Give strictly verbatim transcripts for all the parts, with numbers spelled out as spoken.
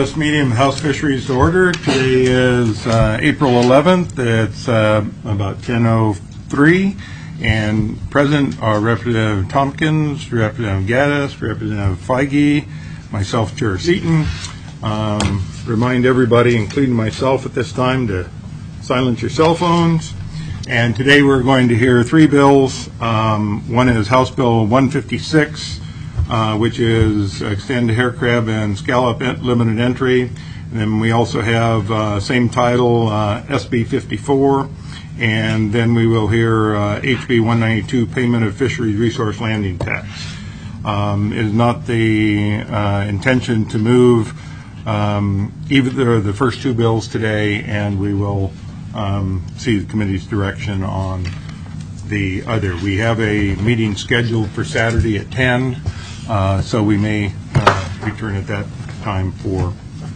this meeting of House Fisheries to order. Today is uh, April eleventh. It's uh, about ten oh three, and present are Representative Tompkins, Representative Gaddis, Representative Feige, myself, Chair Seaton. Um, remind everybody, including myself at this time, to silence your cell phones. And today we're going to hear three bills. Um, one is House Bill one fifty-six, uh, which is extend hair crab and scallop limited entry. And then we also have uh, same title, uh, S B fifty-four. And then we will hear uh, H B one ninety-two, payment of fisheries resource landing tax. Um, it is not the uh, intention to move um, either the first two bills today, and we will Um, see the committee's direction on the other. We have a meeting scheduled for Saturday at ten, uh, so we may uh, return at that time for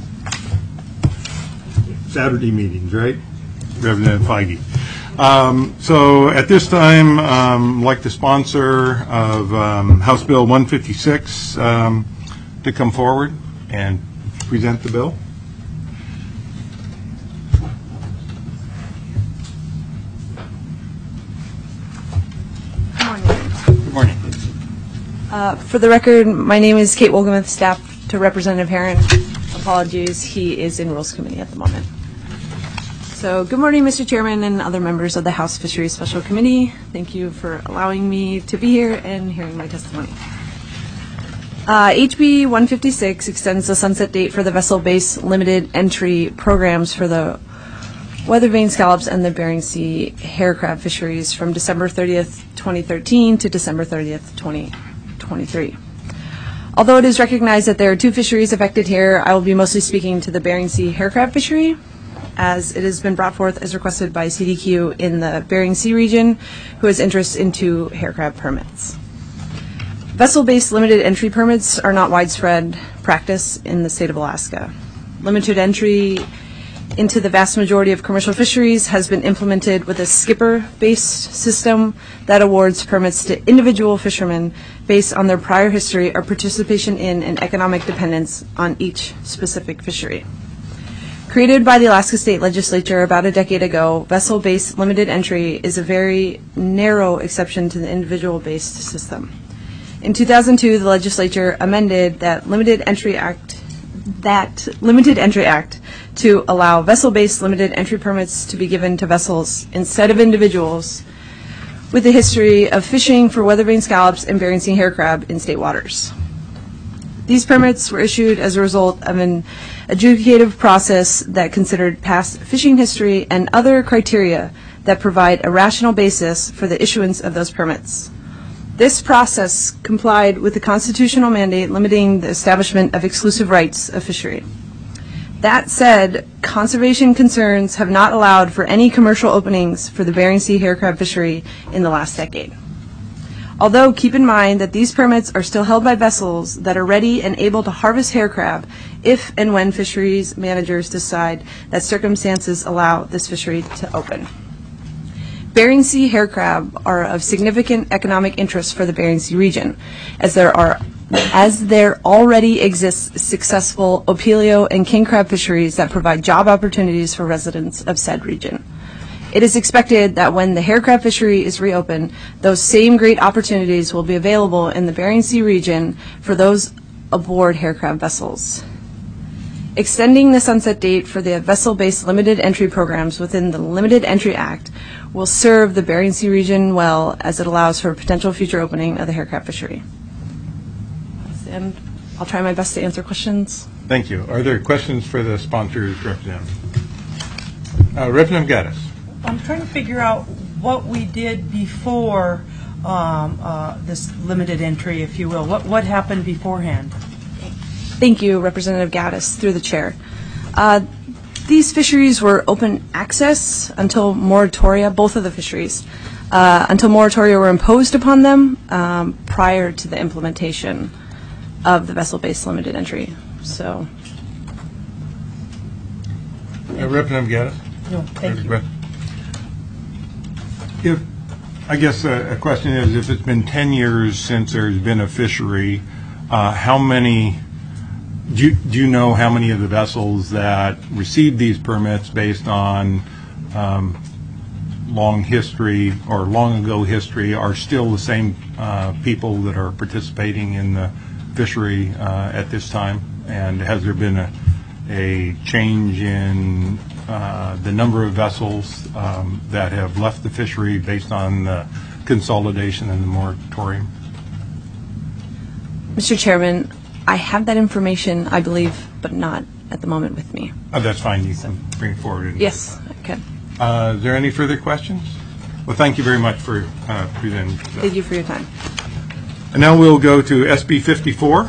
Saturday meetings, right? Representative Feige. Um, so at this time, um, I'd like the sponsor of um, House Bill one fifty-six um, to come forward and present the bill. Good morning. Uh, for the record, my name is Kate Wolgamuth, staff to Representative Herron. Apologies, he is in Rules Committee at the moment. So good morning, Mister Chairman and other members of the House Fisheries Special Committee. Thank you for allowing me to be here and hearing my testimony. Uh, H B one fifty-six extends the sunset date for the vessel-based limited entry programs for the weathervane scallops and the Bering Sea hair crab fisheries from December thirtieth, twenty thirteen to December thirtieth, twenty twenty-three. Although it is recognized that there are two fisheries affected here, I will be mostly speaking to the Bering Sea hair crab fishery, as it has been brought forth as requested by C D Q in the Bering Sea region, who has interest in two hair crab permits. Vessel-based limited entry permits are not widespread practice in the state of Alaska. Limited entry into the vast majority of commercial fisheries has been implemented with a skipper-based system that awards permits to individual fishermen based on their prior history or participation in and economic dependence on each specific fishery. Created by the Alaska State Legislature about a decade ago, vessel-based limited entry is a very narrow exception to the individual-based system. In two thousand two, the legislature amended that Limited Entry Act that Limited Entry Act to allow vessel-based limited entry permits to be given to vessels instead of individuals with a history of fishing for weathervane scallops and Bering Sea hair crab in state waters. These permits were issued as a result of an adjudicative process that considered past fishing history and other criteria that provide a rational basis for the issuance of those permits. This process complied with the constitutional mandate limiting the establishment of exclusive rights of fishery. That said, conservation concerns have not allowed for any commercial openings for the Bering Sea hair crab fishery in the last decade. Although, keep in mind that these permits are still held by vessels that are ready and able to harvest hair crab if and when fisheries managers decide that circumstances allow this fishery to open. Bering Sea hair crab are of significant economic interest for the Bering Sea region, as there are as there already exists successful opilio and king crab fisheries that provide job opportunities for residents of said region. It is expected that when the hair crab fishery is reopened, those same great opportunities will be available in the Bering Sea region for those aboard hair crab vessels. Extending the sunset date for the vessel-based limited entry programs within the Limited Entry Act will serve the Bering Sea region well, as it allows for a potential future opening of the hair crab fishery. And I'll try my best to answer questions. Thank you. Are there questions for the sponsors, Representative? Uh, Representative Gaddis. I'm trying to figure out what we did before um, uh, this limited entry, if you will. What what happened beforehand? Thank you, Representative Gaddis, through the chair. Uh, these fisheries were open access until moratoria, both of the fisheries, uh, until moratoria were imposed upon them um, prior to the implementation of the vessel-based limited entry. So, uh, Representative Gaddis. No, thank you. If I guess a, a question is, if it's been ten years since there's been a fishery, uh, how many do you, do you know how many of the vessels that received these permits based on um, long history or long ago history are still the same uh, people that are participating in the fishery uh, at this time? And has there been a, a change in uh, the number of vessels um, that have left the fishery based on the consolidation and the moratorium? Mister Chairman, I have that information, I believe, but not at the moment with me. Oh, that's fine. You can bring it forward. Yes, I can. Uh, is there any further questions? Well, thank you very much for uh, presenting. Thank you for your time. And now we'll go to S B fifty-four.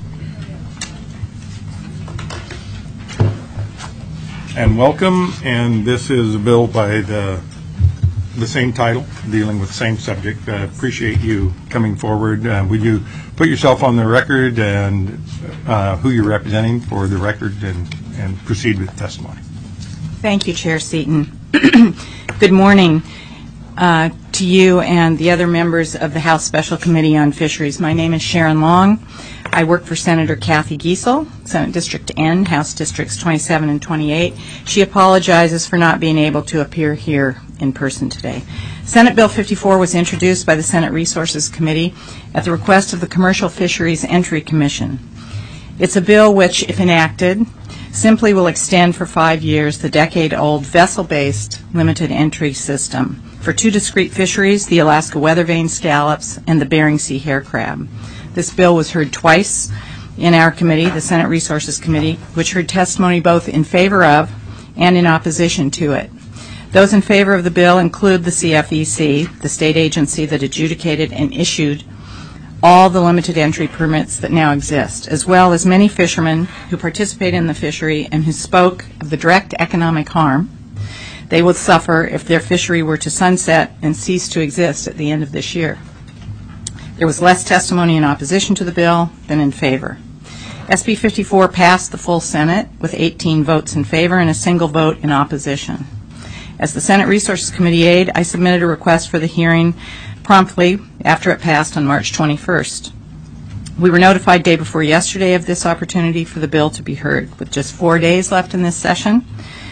And welcome. And this is a bill by the the same title, dealing with the same subject. I uh, appreciate you coming forward. Uh, would you put yourself on the record and uh, who you're representing for the record and, and proceed with testimony? Thank you, Chair Seaton. Good morning uh, to you and the other members of the House Special Committee on Fisheries. My name is Sharon Long. I work for Senator Kathy Giesel, Senate District N, House Districts twenty-seven and twenty-eight. She apologizes for not being able to appear here in person today. Senate Bill fifty-four was introduced by the Senate Resources Committee at the request of the Commercial Fisheries Entry Commission. It's a bill which, if enacted, simply will extend for five years the decade-old vessel-based limited entry system for two discrete fisheries, the Alaska weather vane scallops and the Bering Sea hair crab. This bill was heard twice in our committee, the Senate Resources Committee, which heard testimony both in favor of and in opposition to it. Those in favor of the bill include the C F E C, the state agency that adjudicated and issued all the limited entry permits that now exist, as well as many fishermen who participate in the fishery and who spoke of the direct economic harm they would suffer if their fishery were to sunset and cease to exist at the end of this year. There was less testimony in opposition to the bill than in favor. S B fifty-four passed the full Senate with eighteen votes in favor and a single vote in opposition. As the Senate Resources Committee aide, I submitted a request for the hearing promptly after it passed on March twenty-first. We were notified day before yesterday of this opportunity for the bill to be heard. With just four days left in this session,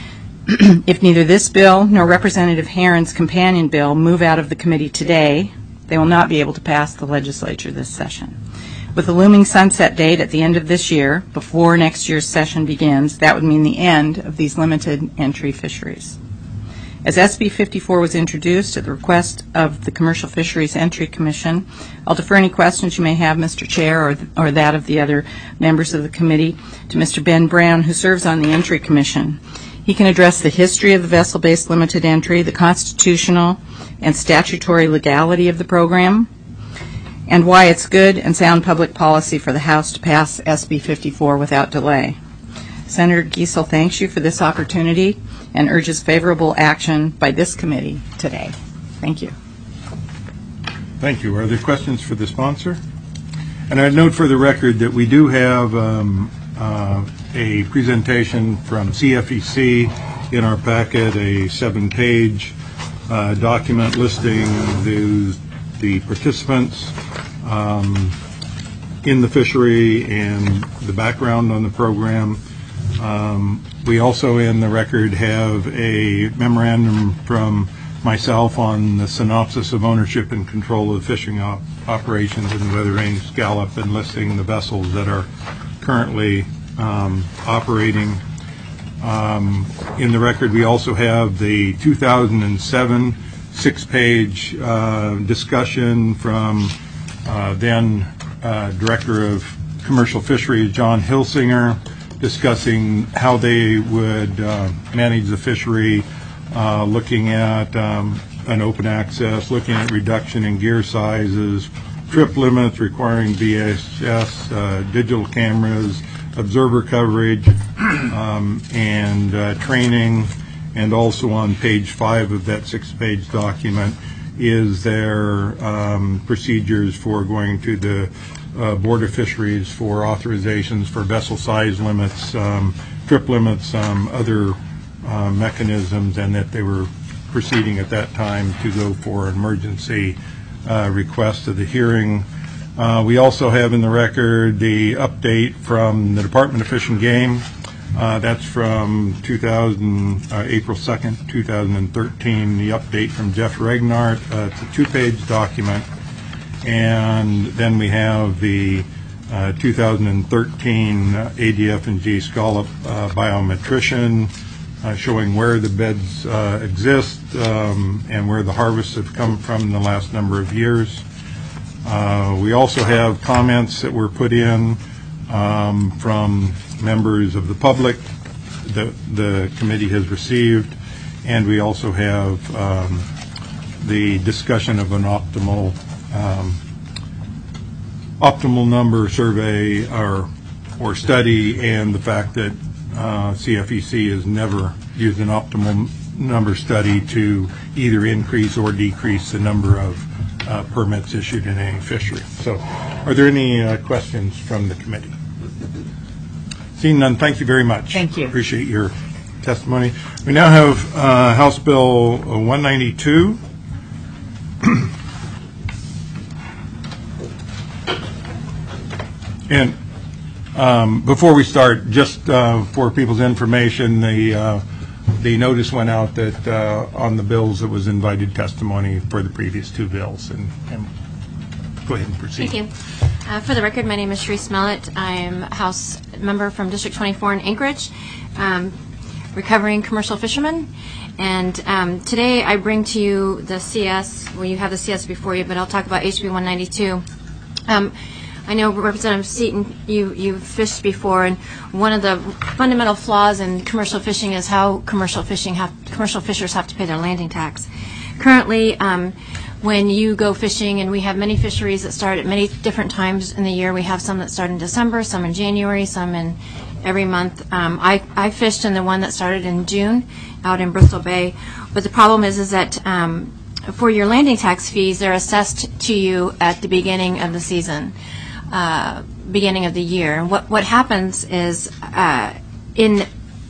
if neither this bill nor Representative Herron's companion bill move out of the committee today, they will not be able to pass the legislature this session. With the looming sunset date at the end of this year, before next year's session begins, that would mean the end of these limited entry fisheries. As S B fifty-four was introduced at the request of the Commercial Fisheries Entry Commission, I'll defer any questions you may have, Mister Chair, or, th- or that of the other members of the committee to Mister Ben Brown, who serves on the Entry Commission. He can address the history of the vessel-based limited entry, the constitutional and statutory legality of the program, and why it's good and sound public policy for the House to pass S B fifty-four without delay. Senator Giesel thanks you for this opportunity and urges favorable action by this committee today. Thank you. Thank you. Are there questions for the sponsor? And I'd note for the record that we do have um, uh, a presentation from C F E C in our packet, a seven-page uh, document listing the, the participants um, in the fishery and the background on the program. Um, we also in the record have a memorandum from myself on the synopsis of ownership and control of fishing op- operations in the weather vane scallop and listing the vessels that are currently um, operating. Um, in the record we also have the two thousand seven six-page uh, discussion from uh, then uh, Director of Commercial Fisheries John Hilsinger, discussing how they would uh, manage the fishery, uh, looking at um, an open access, looking at reduction in gear sizes, trip limits requiring V H S, uh, digital cameras, observer coverage, um, and uh, training. And also on page five of that six-page document is their um, procedures for going to the Uh, Board of Fisheries for authorizations for vessel size limits, um, trip limits, um, other uh, mechanisms, and that they were proceeding at that time to go for an emergency uh, request of the hearing. Uh, We also have in the record the update from the Department of Fish and Game. Uh, That's from two thousand, uh, April second, two thousand thirteen, the update from Jeff Regnart. Uh, It's a two-page document. And then we have the uh, two thousand thirteen uh, A D F and G Scallop uh, biometrician uh, showing where the beds uh, exist um, and where the harvests have come from in the last number of years. Uh, we also have comments that were put in um, from members of the public that the committee has received, and we also have um, the discussion of an optimal Um, optimal number survey or or study, and the fact that uh, C F E C has never used an optimal number study to either increase or decrease the number of uh, permits issued in any fishery. So, are there any uh, questions from the committee? Seeing none, thank you very much. Thank you. Appreciate your testimony. We now have uh, House Bill one ninety-two. And um, before we start, just uh, for people's information, the uh, the notice went out that uh, on the bills it was invited testimony for the previous two bills. And, and go ahead and proceed. Thank you. Uh, for the record, my name is Sheree Smellet. I am a House member from District twenty-four in Anchorage, um, recovering commercial fisherman. And um, today I bring to you the C S. Well, you have the C S before you, but I'll talk about H B one ninety-two. Um, I know Representative Seaton, you, you've fished before, and one of the fundamental flaws in commercial fishing is how commercial fishing have, commercial fishers have to pay their landing tax. Currently, um, when you go fishing, and we have many fisheries that start at many different times in the year. We have some that start in December, some in January, some in every month. Um, I, I fished in the one that started in June out in Bristol Bay, but the problem is, is that um, for your landing tax fees, they're assessed to you at the beginning of the season. Uh, beginning of the year. And what, what happens is uh, in,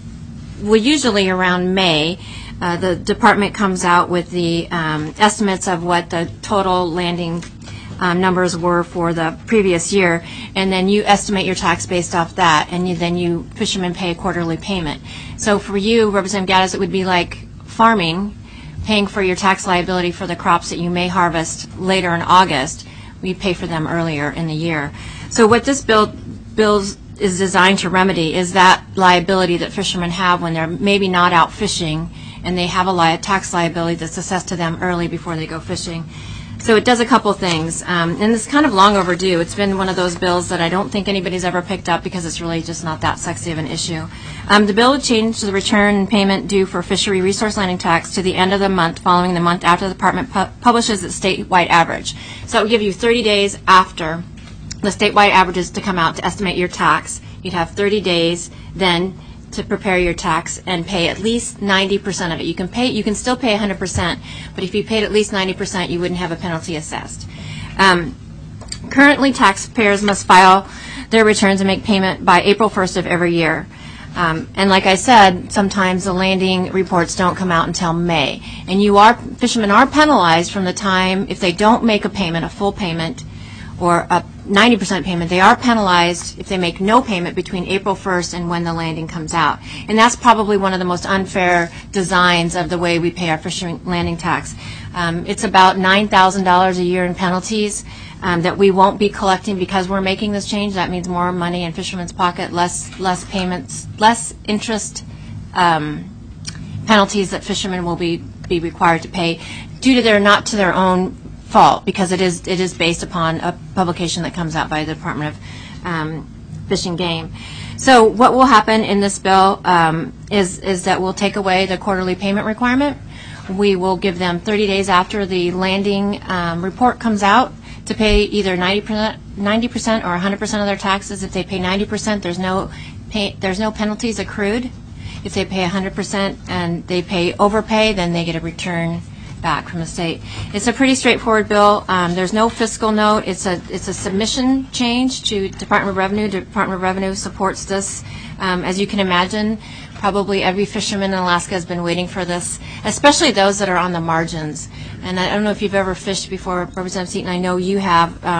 well, usually around May, uh, the department comes out with the um, estimates of what the total landing um, numbers were for the previous year, and then you estimate your tax based off that, and you, then you fishermen pay a quarterly payment. So for you, Representative Gaddis, it would be like farming, paying for your tax liability for the crops that you may harvest later in August. We pay for them earlier in the year. So what this bill bills is designed to remedy is that liability that fishermen have when they're maybe not out fishing, and they have a li tax liability that's assessed to them early before they go fishing. So it does a couple things, um, and it's kind of long overdue. It's been one of those bills that I don't think anybody's ever picked up because it's really just not that sexy of an issue. Um, the bill would change the return and payment due for fishery resource landing tax to the end of the month following the month after the department pu publishes its statewide average. So it would give you thirty days after the statewide averages to come out to estimate your tax. You'd have thirty days then to prepare your tax and pay at least ninety percent of it. You can pay, you can still pay one hundred percent, but if you paid at least ninety percent, you wouldn't have a penalty assessed. Um, currently, taxpayers must file their returns and make payment by April first of every year. Um, and like I said, sometimes the landing reports don't come out until May. And you are, fishermen are penalized from the time, if they don't make a payment, a full payment, or a ninety percent payment, they are penalized if they make no payment between April first and when the landing comes out. And that's probably one of the most unfair designs of the way we pay our fishing landing tax. Um, it's about nine thousand dollars a year in penalties um, that we won't be collecting because we're making this change. That means more money in fishermen's pocket, less, less payments, less interest um, penalties that fishermen will be, be required to pay due to their, not to their own fault, because it is it is based upon a publication that comes out by the Department of um, Fish and Game. So what will happen in this bill um, is is that we'll take away the quarterly payment requirement. We will give them thirty days after the landing um, report comes out to pay either ninety percent, ninety percent or one hundred percent of their taxes. If they pay ninety percent, there's no pay, there's no penalties accrued. If they pay one hundred percent and they pay overpay, then they get a return back from the state. It's a pretty straightforward bill. Um, there's no fiscal note. It's a it's a submission change to Department of Revenue. Department of Revenue supports this. Um, as you can imagine, probably every fisherman in Alaska has been waiting for this, especially those that are on the margins. And I don't know if you've ever fished before, Representative Seaton. I know you have. Um,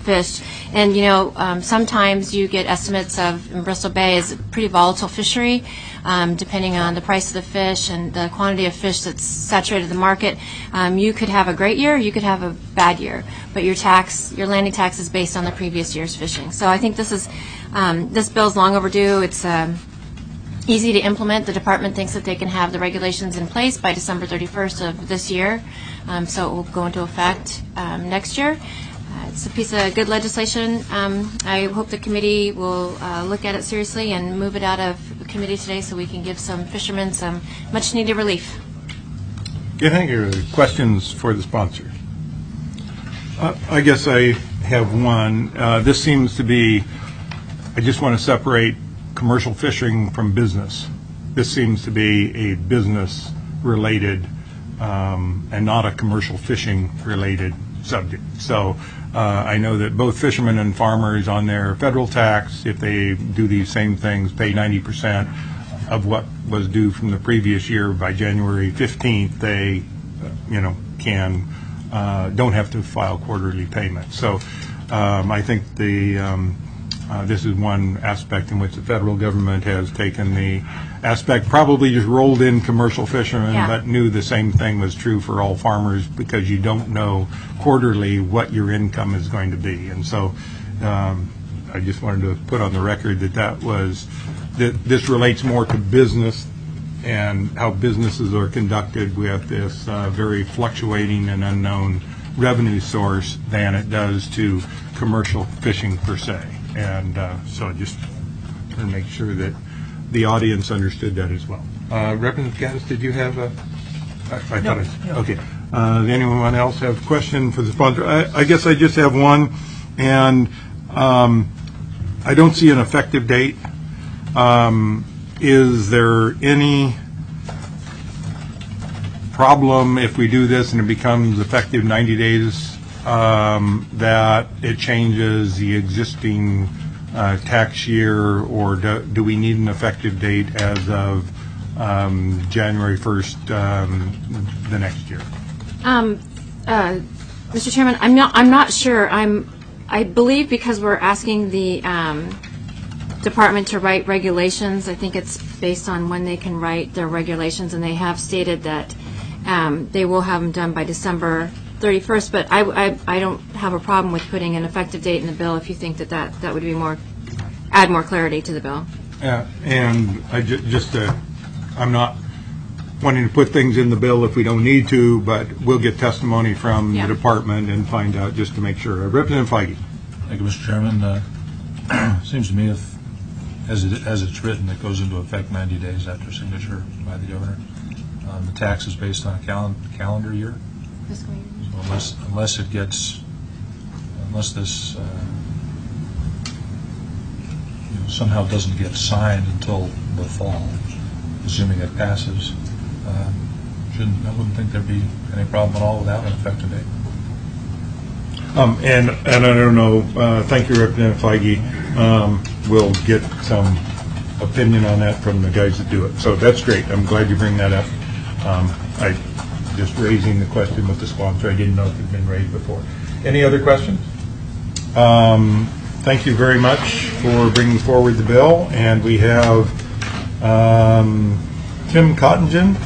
fish. And, you know, um, sometimes you get estimates of, in Bristol Bay is a pretty volatile fishery, um, depending on the price of the fish and the quantity of fish that's saturated the market. Um, you could have a great year, you could have a bad year, but your tax, your landing tax is based on the previous year's fishing. So I think this is, um, this bill's long overdue. It's um, easy to implement. The department thinks that they can have the regulations in place by December thirty-first of this year, um, so it will go into effect um, next year. Uh, it's a piece of good legislation. Um, I hope the committee will uh, look at it seriously and move it out of committee today so we can give some fishermen some much-needed relief. Okay, thank you. Questions for the sponsor? Uh, I guess I have one. Uh, this seems to be, I just want to separate commercial fishing from business. This seems to be a business-related um, and not a commercial fishing-related subject. So uh, I know that both fishermen and farmers on their federal tax, if they do these same things, pay ninety percent of what was due from the previous year by January fifteenth, they, uh, you know, can, uh, don't have to file quarterly payments. So um, I think the um, Uh, this is one aspect in which the federal government has taken the aspect, probably just rolled in commercial fishermen, Yeah. but knew the same thing was true for all farmers because you don't know quarterly what your income is going to be. And so um, I just wanted to put on the record that that was, that this relates more to business and how businesses are conducted with this uh, very fluctuating and unknown revenue source than it does to commercial fishing per se. And uh, so just to make sure that the audience understood that as well. Uh, Representative Gaddis, did you have a? I, I No, thought I, no. Okay. Uh, does anyone else have a question for the sponsor? I, I guess I just have one, and um, I don't see an effective date. Um, is there any problem if we do this and it becomes effective ninety days? Um, that it changes the existing uh, tax year, or do, do we need an effective date as of um, January first um, the next year? Um, uh, Mister Chairman, I'm not. I'm not sure. I'm. I believe because we're asking the um, department to write regulations. I think it's based on when they can write their regulations, and they have stated that um, they will have them done by December thirty-first. But I, I, I don't have a problem with putting an effective date in the bill if you think that that, that would be more, add more clarity to the bill. Yeah, and I ju- just uh, I'm not wanting to put things in the bill if we don't need to, but we'll get testimony from Yeah. the department and find out just to make sure. Uh, Representative Feige. Thank you, Mister Chairman. Uh, seems to me if, as, it, as it's written, it goes into effect ninety days after signature by the governor. Um, the tax is based on a cal- calendar year. Fiscal year. So unless, unless it gets, unless this uh, you know, somehow doesn't get signed until the fall, assuming it passes, uh, shouldn't, I wouldn't think there'd be any problem at all without an effective date. Um, and, and I don't know, uh, thank you, Representative Feige. Um, we'll get some opinion on that from the guys that do it. So that's great. I'm glad you bring that up. Um, I just raising the question with the sponsor. I didn't know if it had been raised before. Any other questions? Um, thank you very much for bringing forward the bill. And we have um, Tim Cottingen.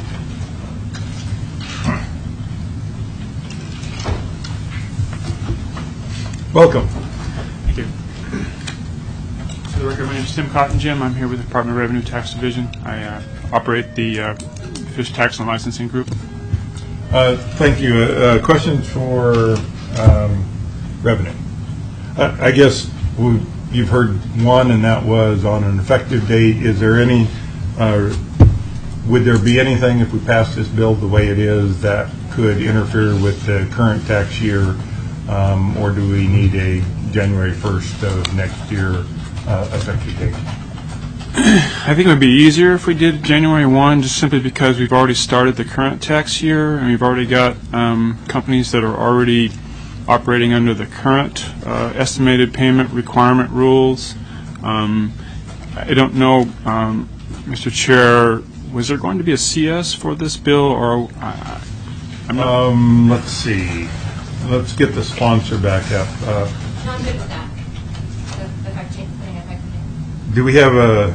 Welcome. Thank you. For the record, my name is Tim Cottingen. I'm here with the Department of Revenue Tax Division. I uh, operate the uh, Fish Tax and Licensing Group. Uh, thank you. Uh, questions for um, revenue? I, I guess we, you've heard one, and that was on an effective date. Is there any, uh, would there be anything if we pass this bill the way it is that could interfere with the current tax year, um, or do we need a January first of next year uh, effective date? I think it would be easier if we did January first, just simply because we've already started the current tax year, and we've already got um, companies that are already operating under the current uh, estimated payment requirement rules. Um, I don't know, um, Mister Chair, was there going to be a C S for this bill, or uh, I'm not. Um, let's see. Let's get the sponsor back up. Uh, No, I'm good with that. The effect change, putting effective date. Do we have a,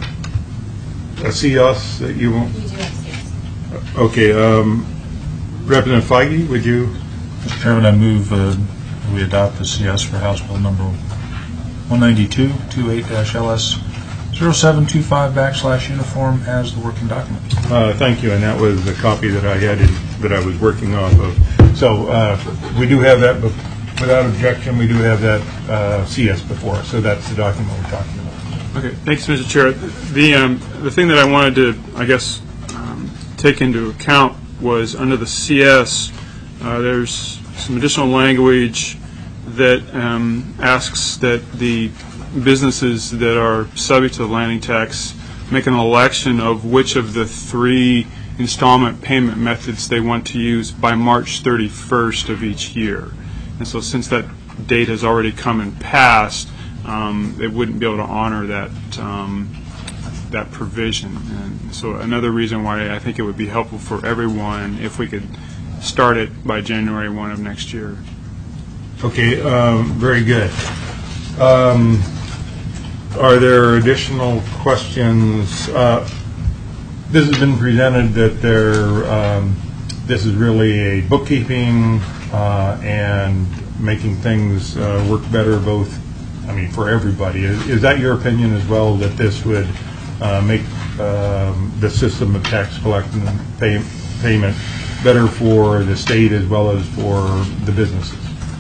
a C S that you want? You do have yes. Okay, um, Representative Feige, would you? Mister Chairman, I move uh, we adopt the C S for House Bill number one ninety-two twenty-eight L S zero seven two five backslash uniform as the working document. Uh, thank you, and that was the copy that I had in, that I was working off of. So uh, we do have that, but without objection, we do have that uh, C S before us, so that's the document we're talking about. Okay, thanks, Mister Chair. The um, the thing that I wanted to, I guess, um, take into account was under the C S, uh, there's some additional language that um, asks that the businesses that are subject to the landing tax make an election of which of the three installment payment methods they want to use by March thirty-first of each year. And so since that date has already come and passed, um, they wouldn't be able to honor that um, that provision. And so another reason why I think it would be helpful for everyone if we could start it by January first of next year. Okay, um, very good. Um, are there additional questions? Uh, this has been presented that there, um, this is really a bookkeeping uh, and making things uh, work better, both, I mean, for everybody. Is, is that your opinion as well, that this would uh, make um, the system of tax collection and pay, payment better for the state as well as for the businesses?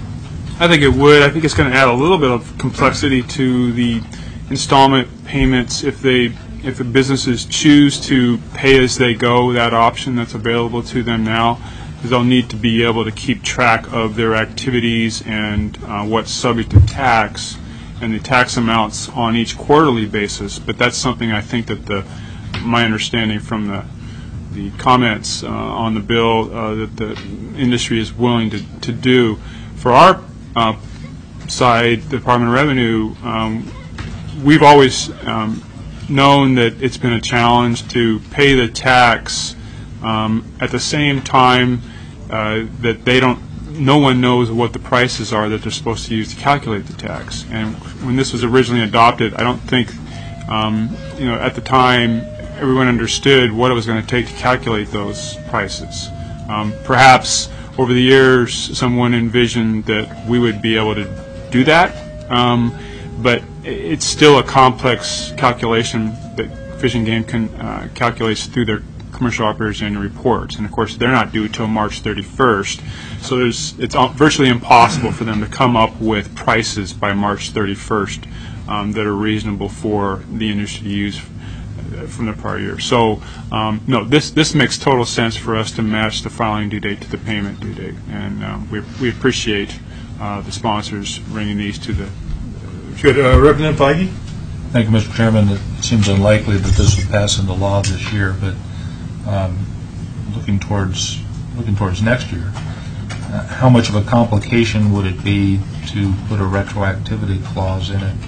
I think it would. I think it's going to add a little bit of complexity to the installment payments if they, if the businesses choose to pay as they go, that option that's available to them now, because they'll need to be able to keep track of their activities and uh, what's subject to tax and the tax amounts on each quarterly basis. But that's something I think that the, my understanding from the the comments uh, on the bill uh, that the industry is willing to, to do. For our uh, side, the Department of Revenue, um, we've always um, known that it's been a challenge to pay the tax um, at the same time uh, that they don't, no one knows what the prices are that they're supposed to use to calculate the tax. And when this was originally adopted, I don't think, um, you know, at the time, everyone understood what it was going to take to calculate those prices. Um, perhaps over the years, someone envisioned that we would be able to do that, um, but it's still a complex calculation that Fish and Game can uh, calculates through their commercial operators annual reports, and of course they're not due until March thirty-first. So there's, it's virtually impossible for them to come up with prices by March thirty-first um, that are reasonable for the industry to use from the prior year. So um, no, this this makes total sense for us to match the filing due date to the payment due date, and um, we we appreciate uh, the sponsors bringing these to the. Good, uh, Representative Feige. Thank you, Mister Chairman. It seems unlikely that this would pass into law this year, but um, looking towards looking towards next year, uh, how much of a complication would it be to put a retroactivity clause in it?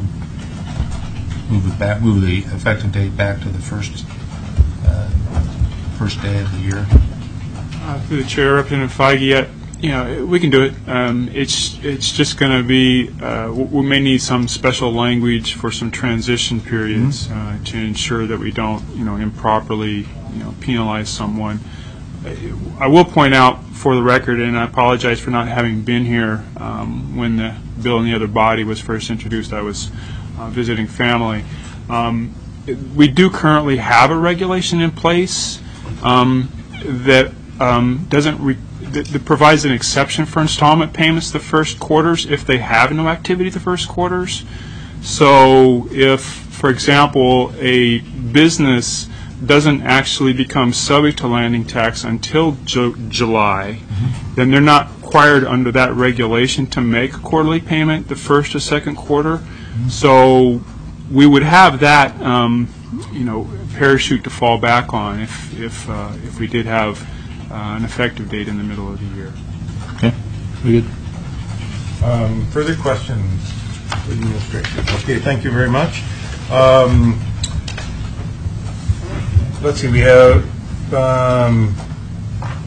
Move it back, move the effective date back to the first uh, first day of the year. Uh, through the chair, Representative Feige, yet you know we can do it. Um, it's it's just going to be uh, we may need some special language for some transition periods mm-hmm. uh, to ensure that we don't you know improperly you know penalize someone. I will point out for the record, and I apologize for not having been here um, when the bill in the other body was first introduced. I was Uh, visiting family. Um, we do currently have a regulation in place um, that um, doesn't re that, that provides an exception for installment payments the first quarters if they have no activity the first quarters. So if, for example, a business doesn't actually become subject to landing tax until Ju July, mm-hmm. then they're not required under that regulation to make a quarterly payment the first or second quarter. So we would have that, um, you know, parachute to fall back on if if uh, if we did have uh, an effective date in the middle of the year. Okay, very good. Um, further questions, administration? Okay, thank you very much. Um, let's see, we have. Um,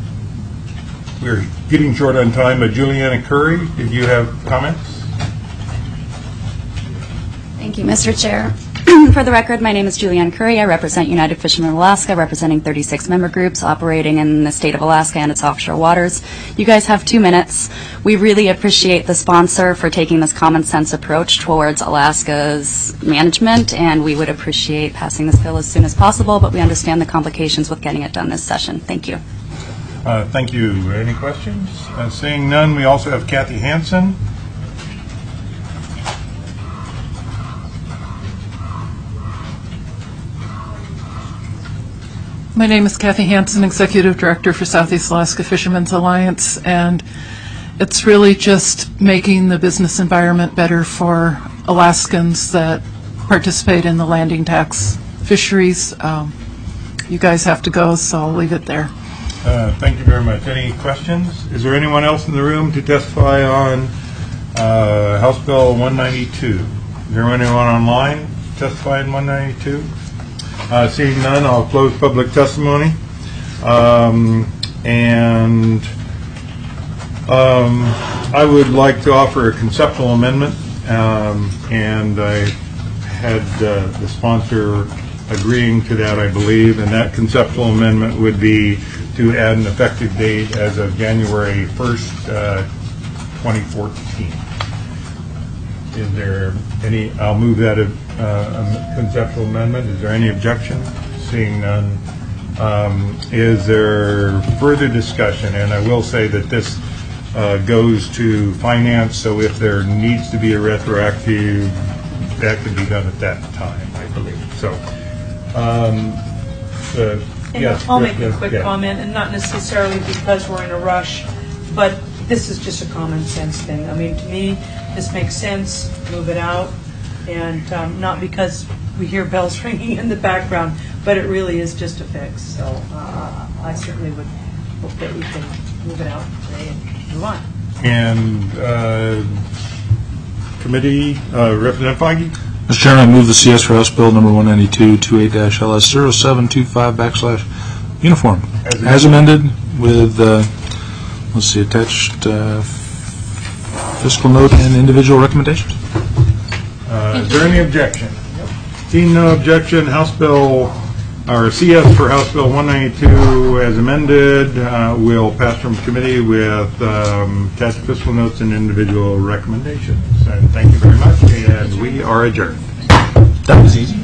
we're getting short on time, but Juliana Curry, did you have comments? Thank you, Mister Chair. For the record, my name is Julianne Curry. I represent United Fishermen of Alaska, representing thirty-six member groups operating in the state of Alaska and its offshore waters. You guys have two minutes. We really appreciate the sponsor for taking this common sense approach towards Alaska's management, and we would appreciate passing this bill as soon as possible, but we understand the complications with getting it done this session. Thank you. Uh, thank you. Any questions? Uh, seeing none, we also have Kathy Hansen. My name is Kathy Hansen, Executive Director for Southeast Alaska Fishermen's Alliance, and it's really just making the business environment better for Alaskans that participate in the landing tax fisheries. Um, you guys have to go, so I'll leave it there. Uh, thank you very much. Any questions? Is there anyone else in the room to testify on uh, House Bill one ninety-two? Is there anyone online to testify in one ninety-two? Uh, seeing none, I'll close public testimony. Um, and um, I would like to offer a conceptual amendment, um, and I had uh, the sponsor agreeing to that, I believe, and that conceptual amendment would be to add an effective date as of January first, uh, twenty fourteen. Is there any, I'll move that uh, conceptual amendment. Is there any objection? Seeing none. Um, is there further discussion? And I will say that this uh, goes to finance, so if there needs to be a retroactive, that could be done at that time, I believe. So, um, uh, And yes, I'll make yes, a quick yeah. comment, and not necessarily because we're in a rush, but this is just a common sense thing. I mean, to me, this makes sense, move it out, and um, not because we hear bells ringing in the background, but it really is just a fix. So uh, I certainly would hope that we can move it out today and move on. And uh, committee, uh, Representative Feige? Mister Chairman, I move the C S for House Bill number one ninety-two, twenty-eight L S zero seven two five backslash uniform, As as amended with, uh, let's see, attached uh, fiscal note and individual recommendations. Uh, is there any objection? Seeing no objection, House Bill, or C S for House Bill one ninety-two as amended uh, will pass from committee with um, attached fiscal notes and individual recommendations. And thank you very much, and we are adjourned. That was easy.